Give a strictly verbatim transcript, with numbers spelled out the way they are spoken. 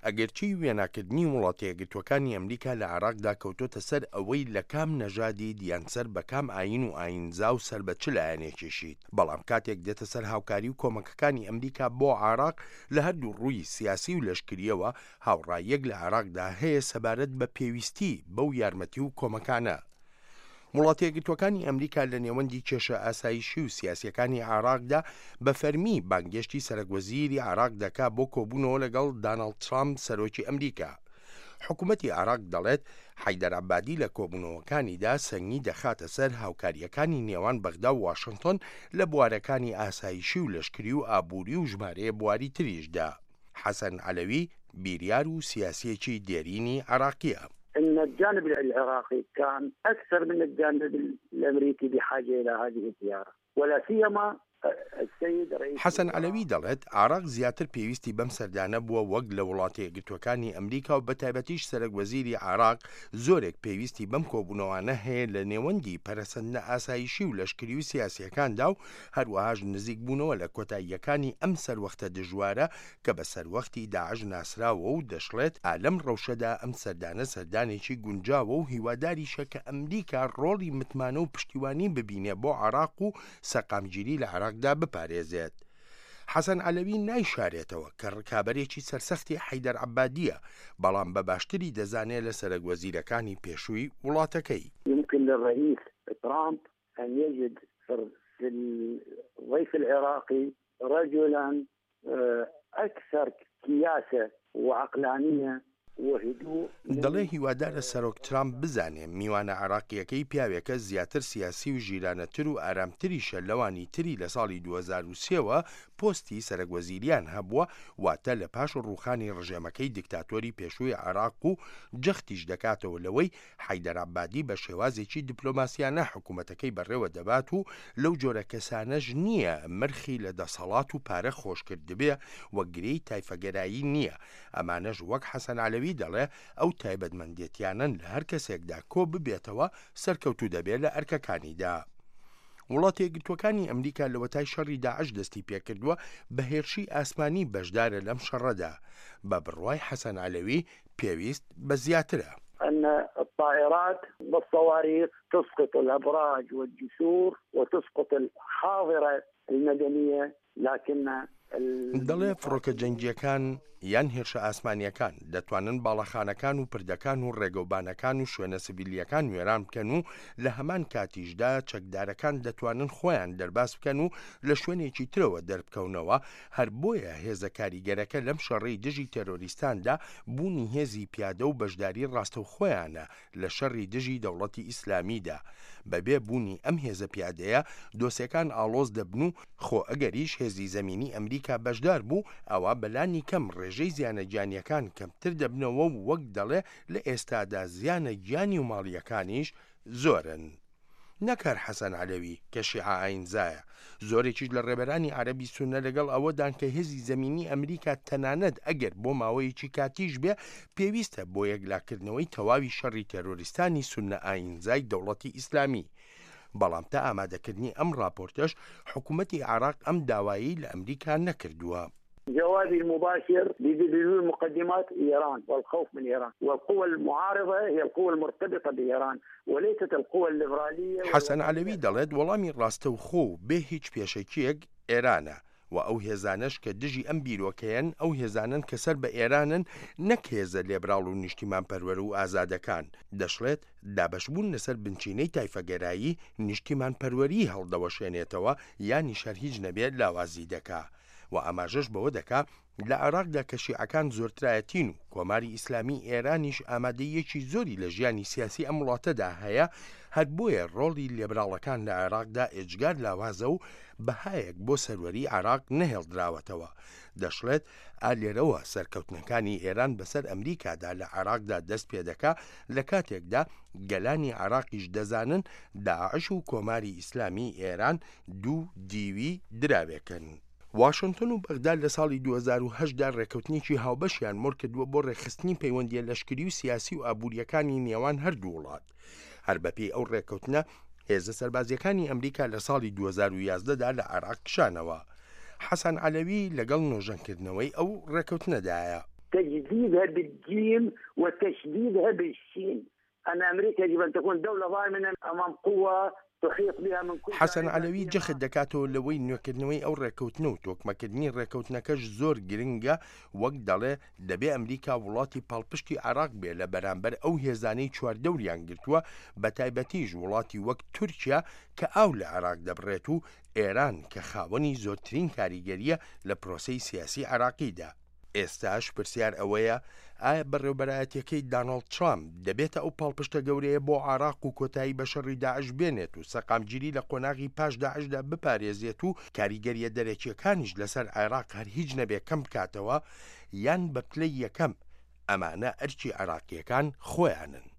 ئەگەرچی وێناکردنی وڵاتە یەکگرتووەکانی ئەمریکا لە عێراقدا کەوتۆتە سەر ئەوەی لە کام نەژادی دیانسەر بە کام ئاین و ئاینزا و سەر بە چ لایەنێکیشیت، بەڵام کاتێک دێتە سەر هاوکاری و کۆمەکەکانی ئەمریکا بۆ عێراق لە هەردوو ڕووی سیاسی و لەشکریەوە هاوڕاییەک لە عێراقدا هەیە سەبارەت بە پێویستی بەو یارمەتی و کۆمەکانە. وڵاتە یەکگرتووەکانی ئەمریکا لە نێوەندی کێشە ئاسایشی و سیاسیەکانی عێراقدا بە فەرمی بانگێشتی سەرۆکوەزیری عێراق دەکا بۆ کۆبوونەوە لەگەڵ داناڵد ترامپ سەرۆکی ئەمریکا. حکوومەتی عێراق دەڵێت حەیدەر عەبادی لە کۆبوونەوەکانیدا سەنگی دەخاتە سەر هاوکاریەکانی نێوان بەغدا و واشنگتن لە بوارەکانی ئاسایشی و لەشکری و ئابووری و ژمارەیە بواری تریشدا. حەسەن عەلەوی بیریار و سیاسیەکی دێرینی عێراقیە. أن الجانب العراقي كان أكثر من الجانب الأمريكي بحاجة إلى هذه الزيارة ولا سيما السيد رئيس. حەسەن عەلەوی دەڵێت عێراق زیاتر پێویستی بەم سەردانە بووە وەک لە وڵاتە یەکگرتووەکانی ئەمریکا و بەتایبەتیش سەرۆکوەزیری عێراق زۆرێک پێویستی بەم کۆبوونەوانە هەیە لە نێوەندی پەرەسەندنە ئاسایشی و لەشکری و سیاسیەکاندا و هەروەهاش نزیک بوونەوە لە کۆتاییەکانی ئەم سەروەختە دژوارە کە بە سەروەختی داعش ناسراوە و دەشڵێت ئالەم ڕەوشەدا ئەم سەردانە سەردانێکی گونجاوە و هیواداریشە کە ئەمریکا ڕۆڵی متمانە و پشتیوانی ببینێ بۆ عێراق و سەقامگیری لە عێراقدا بپارێزێت. حەسەن عەلەوی نایشارێتەوە کە ڕکابەرێکی سەرسەختی حەیدەر عەبادیە، بەڵام بە باشتری دەزانێت لە سەرۆکوەزیرەکانی پێشووی وڵاتەکەی. يمكن للرئيس ترامب أن يجد في الضيف العراقي رجلا أكثر كياسة وعقلانية وهدوء. دەڵێ هیوادارە سەرۆک ترامپ بزانێ میوانە عێراقیەکەی پیاوێکە زیاتر سیاسی و ژیرانەتر و ئارامتریشە لەوانی تری لە ساڵی دوو هەزار و سێەوە پۆستی سەرۆکوەزیریان هەبووە، واتە لە پاش ڕووخانی ڕژێمەکەی دیکتاتۆری پێشووی عێراق و جەختیش دەکاتەوە لەوەی حەیدەر عەبادی بە شێوازێکی دیپلۆماسیانە حکوومەتەکەی بەڕێوە دەبات و لەو جۆرە کەسانەش نییە مەرخی لە دەسەڵات و پارە خۆشکرد دەبێ وەک گرەی تایفەگەرایی نییە. ئەمانەش وەک حەسەن عەلەوی دەڵێ ئەو تایبەتمەندێتیانن لە هەر کەسێکدا کۆ ببێتەوە سەرکەوتوو دەبێت لە ئەرکەکانیدا. وڵاتە یەکگرتووەکانی ئەمریکا لە وەتای شەڕی داعش دەستی پێکردووە بە هێرشی ئاسمانی بەشدارە لەم شەڕەدا. بە بڕوای حەسەن عەلەوی پێویست بە زیاترە. أن الطائرات بالصواريخ تسقط الأبراج والجسور وتسقط الحاضرة المدنية لكن دەڵێ فڕۆکە جەنگیەکان یان هێرشە ئاسمانیەکان دەتوانن باڵەخانەکان و پردەکان و ڕێگەوبانەکان و شوێنە سیڤیلیەکان وێران بکەن و لە هەمان کاتیشدا چەکدارەکان دەتوانن خۆیان دەرباس بکەن و لە شوێنێکی ترەوە دەربکەونەوە. هەر بۆیە هێزە کاریگەرەکە لەم شەڕەی دژی تێرۆریستاندا بوونی هێزی پیادە و بەشداری ڕاستەوخۆیانە لە شەڕی دژی دەوڵەتی ئیسلامیدا. بەبێ بوونی ئەم هێزە پیادەیە دۆسیەکان ئاڵۆز دەبن و خۆ ئەگەریش هێزی زەمینی ئەمریکا بەشدار بوو ئەوە بەلانی کەم ڕێژەی زیانە گیانیەکان کەمتر دەبنەوە و وەک دەڵێ لە ئێستادا زیانە گیانی و ماڵیەکانیش زۆرن. نەکار حەسەن عەلەوی کە شیعە ئاینزایە زۆرێکیش لە ڕێبەرانی عەرەبی سوننە لەگەڵ ئەوەدان کە هێزی زەمینی ئەمریکا تەنانەت ئەگەر بۆ ماوەیەکی کاتیش بێ پێویستە بۆ یەکلاکردنەوەی تەواوی شەڕی تێرۆریستانی سوننە ئاینزای دەوڵەتی ئیسلامی. بەڵام تا ئامادەکردنی ئەم راپۆرتەش حکوومەتی عێراق ئەم داوایی لە ئەمریکا نەکردووە. جوابي المباشر بدون مقدمات إيران والخوف من إيران، والقوى المعارضة هي القوى المرتبطة بإيران وليست القوى الليبرالية. حەسەن عەلەوی دەڵێت وەڵامی ڕاستەوخۆ بێ هیچ پێشەکیەک ئێرانە و ئەو هێزانش کە دژی ئەم بیرۆکەیەن ئەو هێزانن کە سەر بە ئێرانن نەک هێزە لێبراڵ و نیشتیمان پەروەر و ئازادەکان. دەشڵێت دابەشبوون لەسەر بنچینەی تایفەگەرایی نیشتیمان پەروەری هەڵدەوەشێنێتەوە یانی شەر هیچ نەبێت لاوازی دەکا. و ئەماژەش بەوە دەکا لە عێراقدا کە شیعەکان زۆرترایەتین و کۆماری ئیسلامی ئێرانیش ئامادەیەکی زۆری لە ژیانی سیاسی ئەم وڵاتەدا هەیە، هەر بۆیە ڕۆڵی لێبراڵەکان لە عێراقدا ئێجگار لاوازە و بەهایەک بۆ سەروەری عێراق نەهێڵدراوەتەوە. دەشڵێت ئالێرەوە سەرکەوتنەکانی ئێران بەسەر ئەمریکادا لە عێراقدا دەست پێ دەکا لە کاتێکدا گەلانی عێراقیش دەزانن داعش و کۆماری ئیسلامی ئێران دوو دیوی دراوێکن. واشنگتن و بەغداد لە ساڵی دوو هەزار و هەشتدا ڕێکەوتنێکی هاوبەشیان مڕ کردووە بۆ ڕێخستنی پەیوەندیە لەشکری و سیاسی و ئابووریەکانی نێوان هەردوو وڵات. هەر بەپێی ئەو ڕێکەوتنە هێزە سەربازیەکانی ئەمریکا لە ساڵی دوو هەزار و یازدەدا لە عێراق کشانەوە. حەسەن عەلەوی لەگەڵ نۆژەنکردنەوەی ئەو ڕێکەوتنەدایە. تجديدها بالجيم وتشديدها بالشين. أن أمريكا يجب أن تكون دولة ضامنة أمام قوة تحيط بها من كل حەسەن عەلەوی جەخت دەکاتەوە لەوەی نوێکردنەوەی ئەو ڕێکەوتنە و تۆکمەکردنی ڕێکەوتنەکەش زۆر گرنگە، وەک دەڵێ دەبێ ئەمریکا وڵاتی پاڵپشتی عێراق بێ لە بەرامبەر ئەو هێزانەی چواردەوریان گرتووە، بە تایبەتیش وڵاتی وەک تورکیا کە ئاو لە عێراق دەبڕێت و ئێران کە خاوەنی زۆرترین کاریگەریە لە پرۆسەی سیاسی عێراقیدا. ئێستاش پرسیار ئەوەیە ئایا بەڕێوەبەرایەتیەکەی داناڵد ترامپ دەبێتە ئەو پاڵپشتە گەورەیە بۆ عێراق و کۆتایی بە شەڕی داعش بێنێت و سەقامگیری لە قۆناغی پاش داعشدا بپارێزێت و کاریگەریە دەرەکیەکانیش لەسەر عێراق هەر هیچ نەبێ کەم بکاتەوە، یان بە پلەی یەکەم ئەمانە ئەرکی عێراقیەکان خۆیانن.